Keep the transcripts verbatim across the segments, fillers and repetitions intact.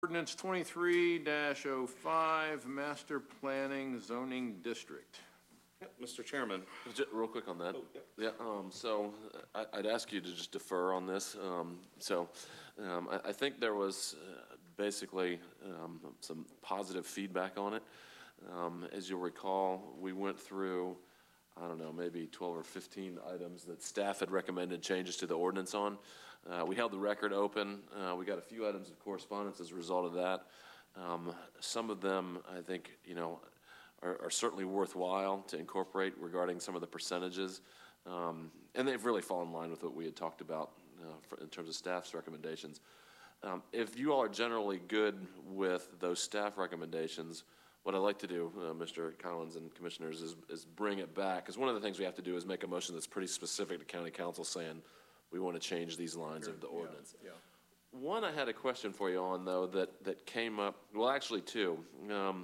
Ordinance twenty-three dash oh five, Master Planning Zoning District. Yep, Mister Chairman. Just real quick on that. Oh, yep. Yeah, um, so I, I'd ask you to just defer on this. Um, so um, I, I think there was uh, basically um, some positive feedback on it. Um, as you'll recall, we went through, I don't know, maybe twelve or fifteen items that staff had recommended changes to the ordinance on. Uh, we held the record open. Uh, we got a few items of correspondence as a result of that. Um, some of them, I think, you know, are, are certainly worthwhile to incorporate regarding some of the percentages. Um, and they've really fallen in line with what we had talked about uh, for, in terms of staff's recommendations. Um, if you all are generally good with those staff recommendations, what I'd like to do, uh, Mister Collins and Commissioners, is, is bring it back. Because one of the things we have to do is make a motion that's pretty specific to County Council saying we want to change these lines Sure. of the ordinance. Yeah, One I had a question for you on, though, that, that came up, well, actually two. Um,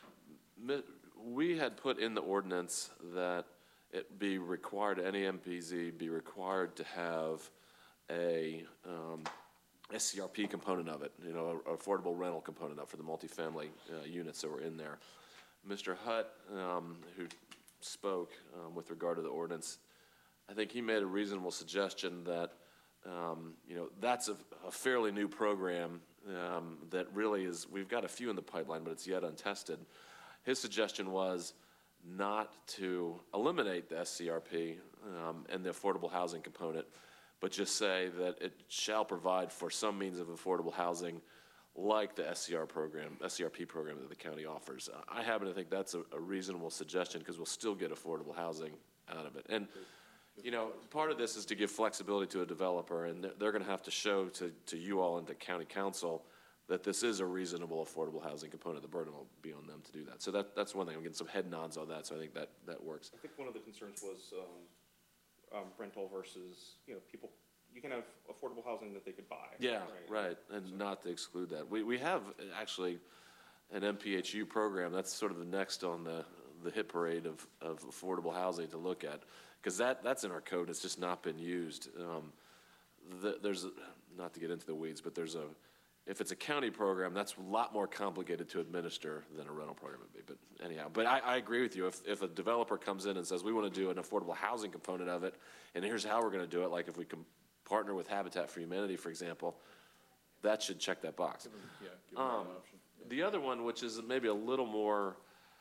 we had put in the ordinance that it be required, any M P Z be required to have a um, S C R P component of it, you know, an affordable rental component of it for the multifamily uh, units that were in there. Mister Hutt, um, who spoke um, with regard to the ordinance, I think he made a reasonable suggestion that, um, you know, that's a, a fairly new program um, that really is, we've got a few in the pipeline, but it's yet untested. His suggestion was not to eliminate the S C R P um, and the affordable housing component, but just say that it shall provide for some means of affordable housing like the S C R program, S C R P program that the county offers. I happen to think that's a, a reasonable suggestion because we'll still get affordable housing out of it. And you know, part of this is to give flexibility to a developer, and they're, they're going to have to show to, to you all and to county council that this is a reasonable affordable housing component. The burden will be on them to do that. So that, that's one thing. I'm getting some head nods on that, so I think that, that works. I think one of the concerns was um, um, rental versus, you know, people, you can have affordable housing that they could buy. Yeah, right, right, and so, not to exclude that. We, we have actually an M P H U program. That's sort of the next on the, the hit parade of, of affordable housing to look at, because that, that's in our code. It's just not been used. Um, the, there's, a, not to get into the weeds, but there's a, if it's a county program, that's a lot more complicated to administer than a rental program would be. But anyhow, but I, I agree with you. If, if a developer comes in and says, we want to do an affordable housing component of it, and here's how we're going to do it, like if we can partner with Habitat for Humanity, for example, that should check that box. give them, yeah, give them Um, that option. Yeah. The other one, which is maybe a little more,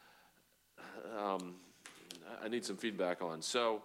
um, I need some feedback on. So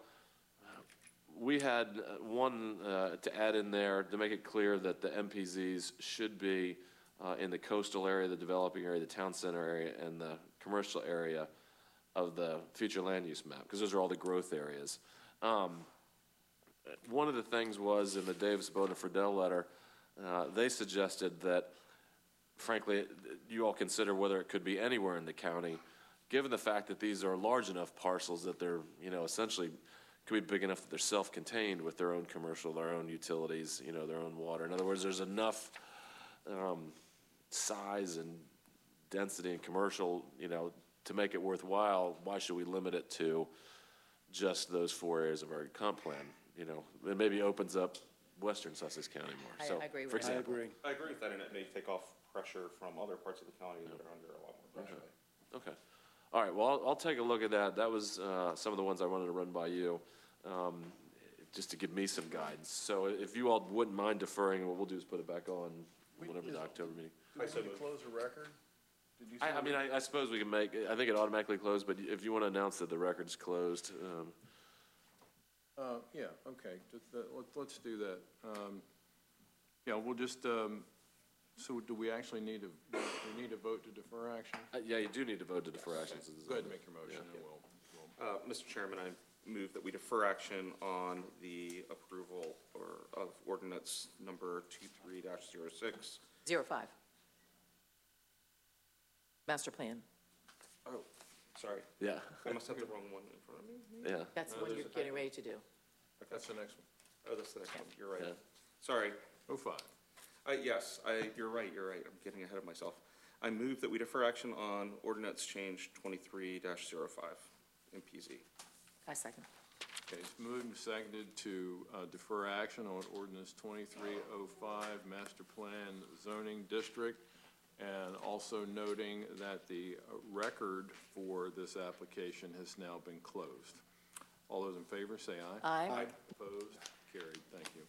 we had one uh, to add in there to make it clear that the M P Zs should be uh, in the coastal area, the developing area, the town center area, and the commercial area of the future land use map, because those are all the growth areas. Um, one of the things was in the Davis Bode Friedel letter, uh, they suggested that, frankly, you all consider whether it could be anywhere in the county, given the fact that these are large enough parcels that they're, you know, essentially could be big enough that they're self-contained with their own commercial, their own utilities, you know, their own water. In other words, there's enough um, size and density and commercial, you know, to make it worthwhile. Why should we limit it to just those four areas of our comp plan? You know, it maybe opens up western Sussex County more. I, so, I agree with for that. example, I agree. I agree with that, and it may take off pressure from other parts of the county that are under a lot more pressure. Okay. All right, well, I'll, I'll take a look at that. That was uh, some of the ones I wanted to run by you, um, just to give me some guidance. So if you all wouldn't mind deferring, what we'll do is put it back on whenever the October meeting. Do we need to close the record? Did you say I, I mean, I, I suppose we can make, I think it automatically closed, but if you want to announce that the record's closed. Um, Uh, yeah, okay, just, uh, let, let's do that. Um, yeah, we'll just, um, so do we actually need to, we need to vote to defer action? uh, yeah, you do need to vote to defer action. Go ahead and make your motion, and we'll, we'll. Uh, Mister Chairman, I move that we defer action on the approval or of ordinance number two-three dash zero six. Zero five. Master plan. Oh, sorry. Yeah, I must have the wrong one in front of me. maybe? yeah. That's No, the one there's you're a getting ready to do. That's the next one. Oh, that's the next one. You're right. Yeah. Sorry. Oh, five. Uh, yes, I, you're right, you're right. I'm getting ahead of myself. I move that we defer action on ordinance change twenty-three dash zero five, M P Z. I second. Okay, it's moved and seconded to uh, defer action on ordinance twenty-three oh five, master plan zoning district. and also noting that the uh, record for this application has now been closed. All those in favor, say aye. Aye. Opposed? Carried. Thank you.